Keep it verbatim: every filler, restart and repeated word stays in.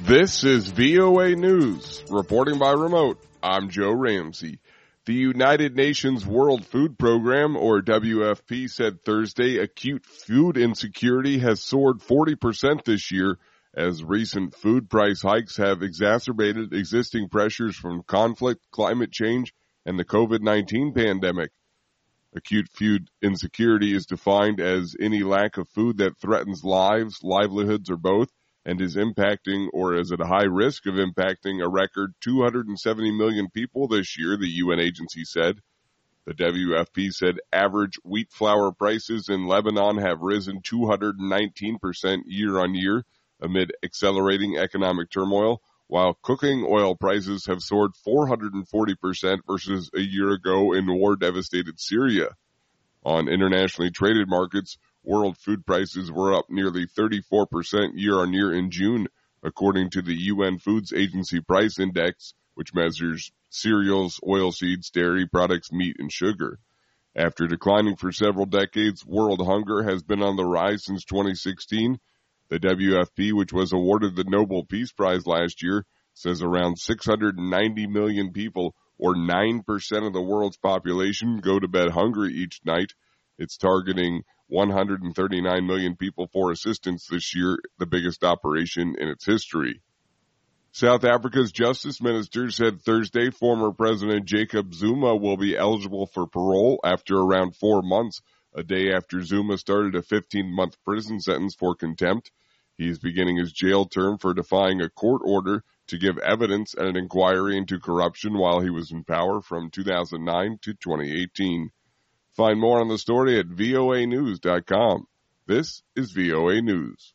This is V O A News. Reporting by remote, I'm Joe Ramsey. The United Nations World Food Program, or W F P, said Thursday acute food insecurity has soared forty percent this year as recent food price hikes have exacerbated existing pressures from conflict, climate change, and the covid nineteen pandemic. Acute food insecurity is defined as any lack of food that threatens lives, livelihoods, or both, and is impacting or is at a high risk of impacting a record two hundred seventy million people this year, the U N agency said. The W F P said average wheat flour prices in Lebanon have risen two hundred nineteen percent year on year amid accelerating economic turmoil, while cooking oil prices have soared four hundred forty percent versus a year ago in war-devastated Syria. On internationally traded markets, world food prices were up nearly thirty-four percent year-on-year in June, according to the U N Foods Agency Price Index, which measures cereals, oilseeds, dairy products, meat, and sugar. After declining for several decades, world hunger has been on the rise since twenty sixteen. The W F P, which was awarded the Nobel Peace Prize last year, says around six hundred ninety million people, or nine percent of the world's population, go to bed hungry each night. It's targeting one hundred thirty-nine million people for assistance this year, the biggest operation in its history. South Africa's justice minister said Thursday former President Jacob Zuma will be eligible for parole after around four months, a day after Zuma started a fifteen-month prison sentence for contempt. He's beginning his jail term for defying a court order to give evidence at an inquiry into corruption while he was in power from two thousand nine to twenty eighteen. Find more on the story at V O A news dot com. This is V O A News.